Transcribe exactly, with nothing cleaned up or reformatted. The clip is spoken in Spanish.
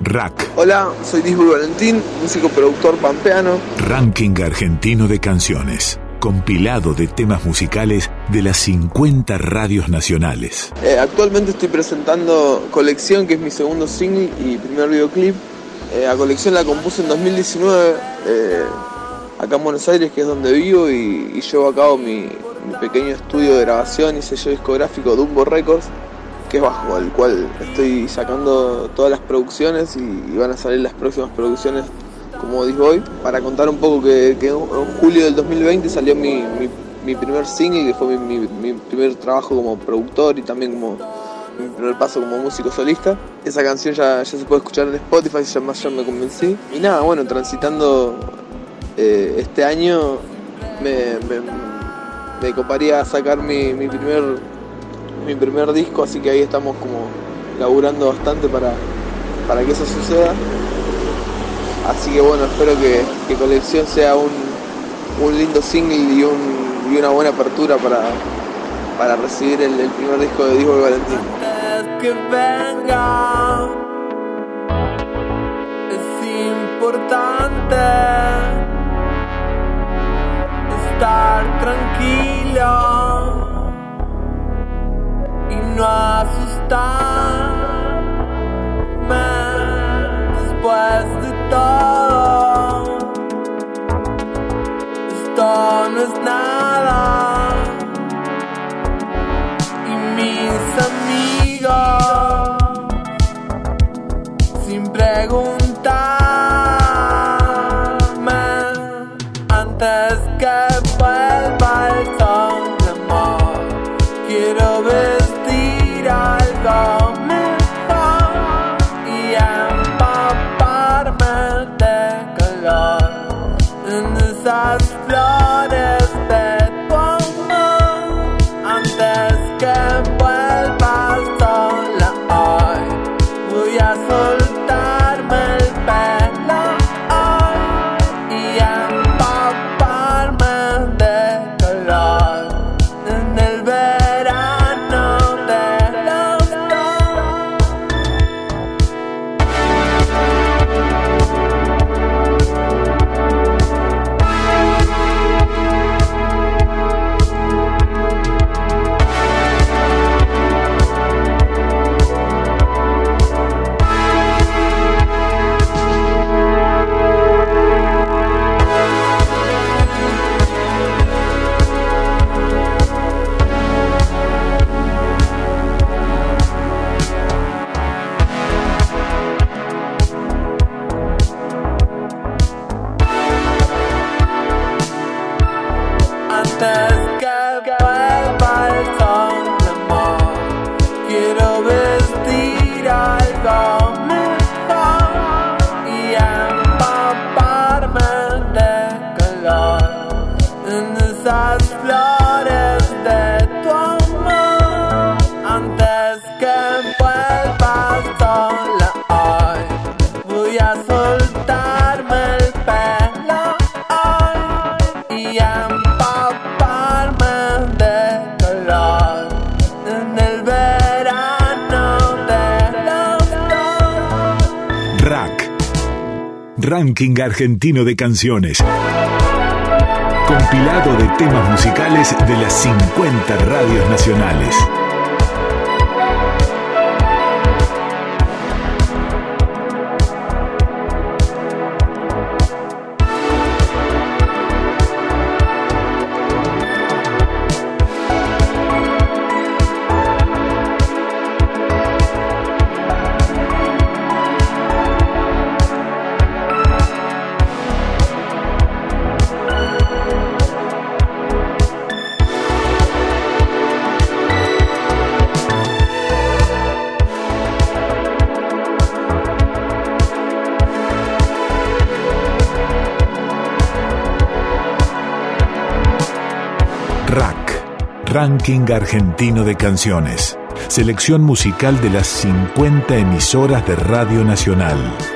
Rack. Hola, soy Disboy Valentín, músico productor pampeano. Ranking argentino de canciones. Compilado de temas musicales de las cincuenta radios nacionales. Eh, actualmente estoy presentando Colección, que es mi segundo single y primer videoclip. Eh, a Colección la compuse en dos mil diecinueve, eh, acá en Buenos Aires, que es donde vivo, y, y llevo a cabo mi, mi pequeño estudio de grabación y sello discográfico Dumbo Records, que es bajo el cual estoy sacando todas las producciones y, y van a salir las próximas producciones como Disboy. Para contar un poco que, que en julio del dos mil veinte salió mi, mi, mi primer single, que fue mi, mi, mi primer trabajo como productor y también como mi primer paso como músico solista. Esa canción ya, ya se puede escuchar en Spotify, se llama Ya Me Convencí. Y nada, bueno, transitando eh, este año me, me, me coparía sacar mi, mi, primer, mi primer disco, así que ahí estamos como laburando bastante para, para que eso suceda. Así que bueno, espero que, que Colección sea un, un lindo single y, un, y una buena apertura para, para recibir el, el primer disco de Disboy Valentín. Antes que venga, es importante estar tranquilo y no asustarme después de todo. Esto no es nada y mis amigos, sin preguntarme, antes que vuelva el sol de amor, quiero vestir algo esas flores de tu amor. Antes que vuelvas sola hoy, voy a soltarme el pelo hoy y empaparme de color en el verano de los antes que vuelva el sol de amor, quiero vestir algo mejor y empaparme de color en esas flores de tu amor. Antes que vuelvas sola hoy, voy a soltarme el pelo hoy y empaparme Ranking argentino de canciones. Compilado de temas musicales de las cincuenta radios nacionales. Rack, Ranking argentino de canciones. Selección musical de las cincuenta emisoras de Radio Nacional.